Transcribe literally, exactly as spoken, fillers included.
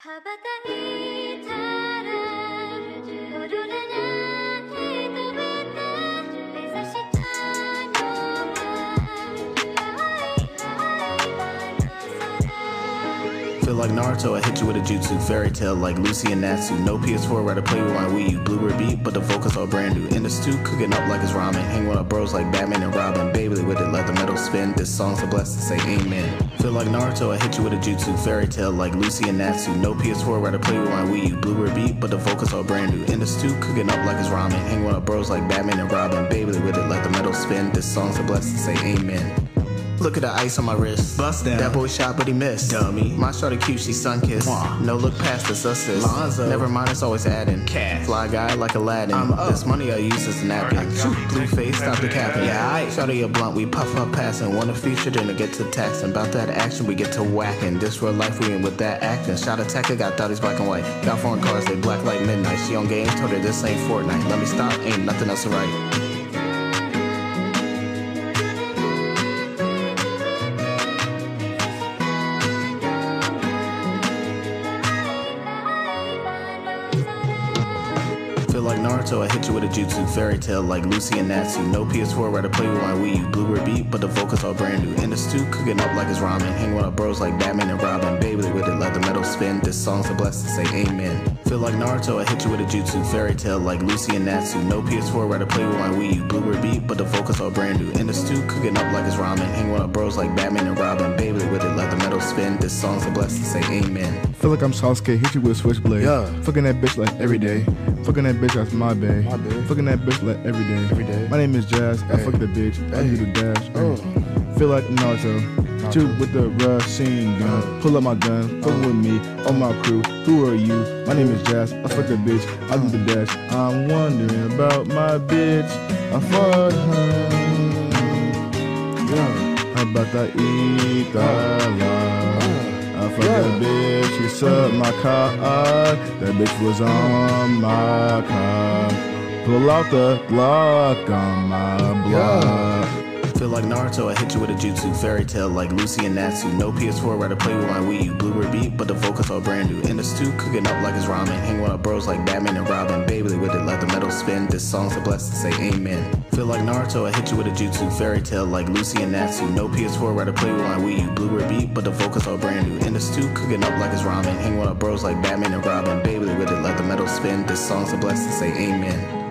羽ばたいたら踊らない飛べて目指したのは青い青い空 Feel like Naruto, I hit you with a jutsu fairy tale like Lucy and Natsu. No P S four, rather play with my Wii U. Bluebird beat, but the vocals all brand new. In the stew, cooking up like it's ramen. Hang with our bros like Batman and Robin. Baby with it, let the metal spin. This song's a blessing, say amen. Feel like Naruto, I hit you with a jutsu fairy tale like Lucy and Natsu. No P S four, rather play with my Wii U. Bluebird beat, but the vocals all brand new. In the stew, cooking up like it's ramen. Hang with our bros like Batman and Robin. Baby with it, let the metal spin. This song's a blessing, say amen. Look at the ice on my wrist. Bust down. That boy shot, but he missed. Dummy. My shorty cute, she sun-kissed. Mwah. No look past this assist. Lonzo. Never mind, it's always adding. Cash. Fly guy like Aladdin. I'm up. This money I use as a napkin. Shoot, blue face, stop the capping. Yeah, I shorty a blunt, we puff up passing. Wanna feature, then to get to taxing. About that action, we get to whacking. This real life, we in with that acting. Shot attacker, got thotties black and white. Got foreign cars, they black like midnight. She on game, told her this ain't Fortnite. Let me stop, ain't nothing else right. Feel like Naruto, I hit you with a jutsu fairy tale like Lucy and Natsu. No P S four, rather play with my Wii U. Bluebird beat, but the vocals all brand new. In the stew, cooking up like it's ramen. Hang with our bros like Batman and Robin. Baby with it, let the metal spin. This song's a blessing, say amen. Feel like Naruto, I hit you with a jutsu fairy tale like Lucy and Natsu. No P S four, rather play with my Wii U. Bluebird beat, but the vocals all brand new. In the stew, cooking up like it's ramen. Hang with our bros like Batman and Robin. Baby with it, let the metal spin. This song's a blessing, say amen. Feel like I'm Sasuke, hit you with a switchblade. Yeah. Fucking that bitch like every day. Fucking that bitch, that's my bae. My bae. Fucking that bitch like every day. Every day. My name is Jazz. I Hey. fuck the bitch. I Hey. do the dash. Oh. Feel like Naruto. Hit you with the machine gun. Oh. Pull up my gun. Fuck with me. On my crew. Who are you? My name is Jazz. I fuck the bitch. I do the dash. I'm wondering about my bitch. I fuck her. Yeah. How about that eat I fucked Yeah. that bitch, she sucked my cock. That bitch was on my cock. Pull out the Glock on my block. Feel like Naruto, I hit you with a jutsu fairy tale like Lucy and Natsu. No P S four, rather play with my Wii U. Bluebird beat, but the vocals all brand new. In the stew, cooking up like it's ramen. Hang with our bros like Batman and Robin. Baby with it, let the metal spin. This song's a blessing, say amen. Feel like Naruto, I hit you with a jutsu fairy tale like Lucy and Natsu. No P S four, rather play with my Wii U. Bluebird beat, but the vocals all brand new. In the stew, cooking up like it's ramen. Hang with our bros like Batman and Robin. Baby with it, let the metal spin. This song's a blessing, say amen.